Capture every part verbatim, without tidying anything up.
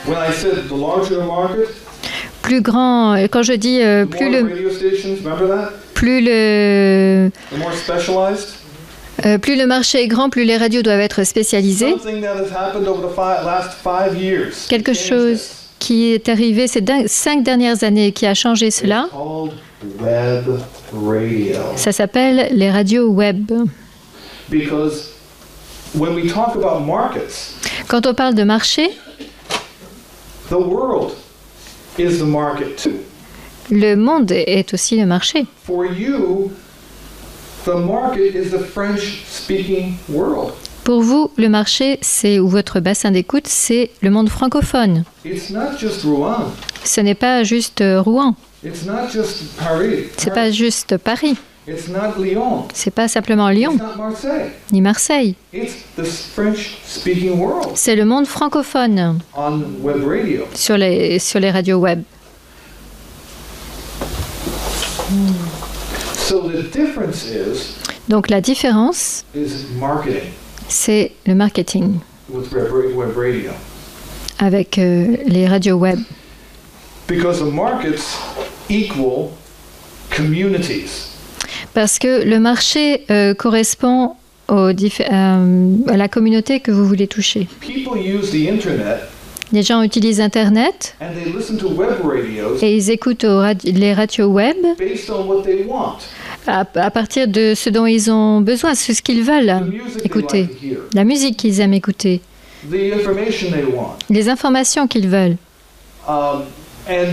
When I said the larger the market, Plus grand, quand je dis euh, the plus more le, radio stations, remember that? plus le, The more specialized. euh, plus le marché est grand, plus les radios doivent être spécialisées. Something that has happened over the fi- last five years. Quelque changed chose this. qui est arrivé ces din- cinq dernières années qui a changé cela, It's called web radio. ça s'appelle les radios web. Because when we talk about markets, Quand on parle de marché, the world is the market too. le monde est aussi le marché. For you, the market is the French-speaking world. Pour vous, le marché, c'est ou votre bassin d'écoute, c'est le monde francophone. It's not just Rouen. Ce n'est pas juste euh, Rouen, It's not just Paris. c'est pas juste Paris, It's not Lyon. c'est pas simplement Lyon It's not Marseille. ni Marseille. It's the French-speaking world C'est le monde francophone on web radio. sur les sur les radios web. So the difference is Donc la différence, is marketing c'est le marketing with web ra- web radio. avec euh, les radios web. Because the markets equal communities. Parce que le marché euh, correspond aux diff- euh, à la communauté que vous voulez toucher. People use the internet Les gens utilisent Internet and they listen to web radios et ils écoutent aux radi- les radios web based on what they want. à, à partir de ce dont ils ont besoin, c'est ce qu'ils veulent The music they écouter, like to hear. la musique qu'ils aiment écouter, The information they want. les informations qu'ils veulent. Um, and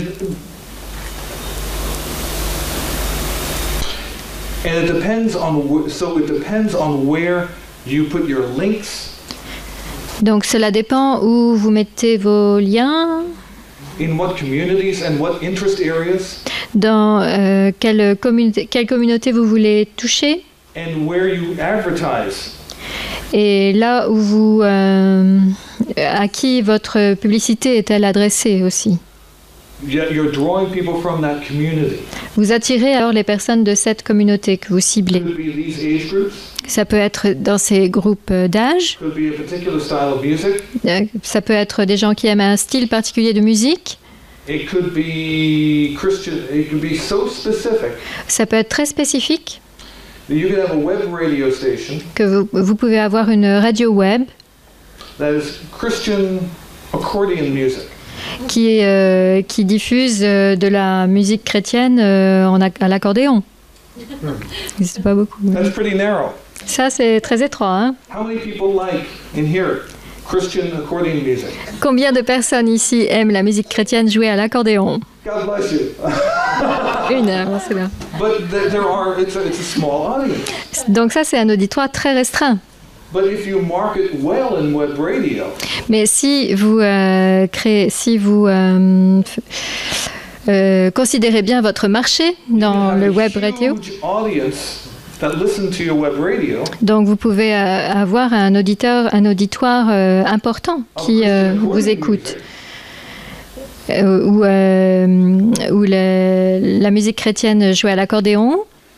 and it depends on wh- so it depends on where you put your links, Donc cela dépend où vous mettez vos liens, in what communities and what interest areas, dans euh, quelle, communauté, quelle communauté vous voulez toucher, and where you advertise. et là où vous, euh, à qui votre publicité est-elle adressée aussi. Yet you're drawing people from that community. Vous attirez alors les personnes de cette communauté que vous ciblez. Could be these age groups, Ça peut être dans ces groupes d'âge, could be a particular style of music, euh, ça peut être des gens qui aiment un style particulier de musique, it could be Christian, it could be so specific ça peut être très spécifique, that you could have a web radio station que vous, vous pouvez avoir une radio web that is Christian accordion music. qui, euh, qui diffuse euh, de la musique chrétienne euh, en ac- à l'accordéon. Il n'existe pas beaucoup. That's pretty narrow. Ça, c'est très étroit. Hein? How many people like in here Christian accordion music? Combien de personnes ici aiment la musique chrétienne jouée à l'accordéon? God bless you. Une, hein, c'est bien. But th- there are, it's a, it's a small audience. Donc ça, c'est un auditoire très restreint. But if you market well in web radio, Mais si vous euh, créez, si vous euh, f- euh, considérez bien votre marché you dans have le a web radio, huge audience that listen to your web radio donc vous pouvez euh, avoir un auditeur, un auditoire euh, important of qui euh, Christian vous accordion écoute, music. euh, où, euh, où le- la musique chrétienne jouée à l'accordéon,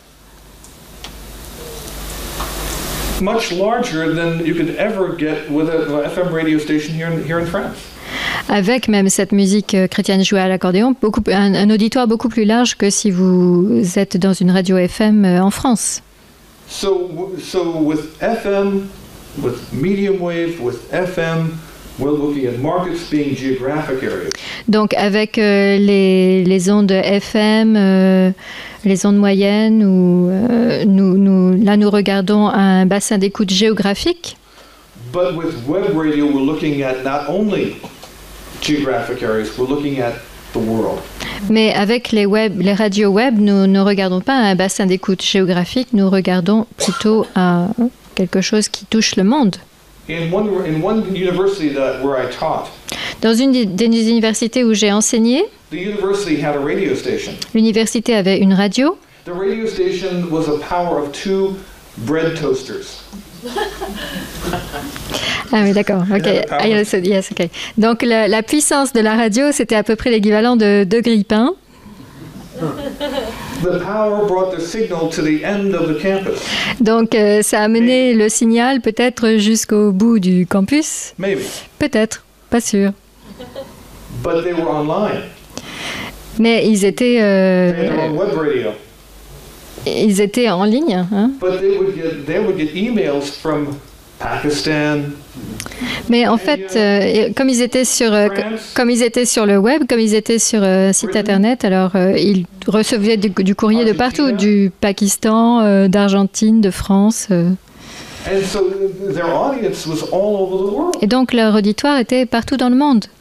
Much larger than you could ever get with a, a F M radio station here in, here in France. avec même cette musique euh, chrétienne jouée à l'accordéon, beaucoup, un, un auditoire beaucoup plus large que si vous êtes dans une radio F M euh, en France. So, w- so with F M, with medium wave, with F M, we're looking at markets being geographic areas. Donc avec euh, les, les ondes F M, euh, les ondes moyennes, où, euh, nous, nous, là nous regardons un bassin d'écoute géographique. But with web radio, we're looking at not only geographic areas, we're looking at the world. Mais avec les, web, les radios web, nous ne regardons pas un bassin d'écoute géographique, nous regardons plutôt à quelque chose qui touche le monde. In one, in one university that, where I taught, Dans une des des universités où j'ai enseigné, the university had a radio station. l'université avait une radio. The radio station was a power of two bread toasters. Ah oui, d'accord. Ok. Ah, yes, yes, ok. Donc la, la puissance de la radio, c'était à peu près l'équivalent de deux grille-pains. The power brought the signal to the end of the campus. Donc euh, ça a mené le signal peut-être jusqu'au bout du campus. Maybe. Peut-être, pas sûr. but they were online. Mais ils étaient, euh, They had their own web radio. ils étaient en ligne. Hein. But they would get, they would get emails from Pakistan. Mais en fait, euh, comme ils étaient sur, euh, comme ils étaient sur le web, comme ils étaient sur euh, site internet, alors euh, ils recevaient du, du courrier de partout, du Pakistan, euh, d'Argentine, de France. Euh. And so their audience was all over the world. Et donc leur auditoire était partout dans le monde.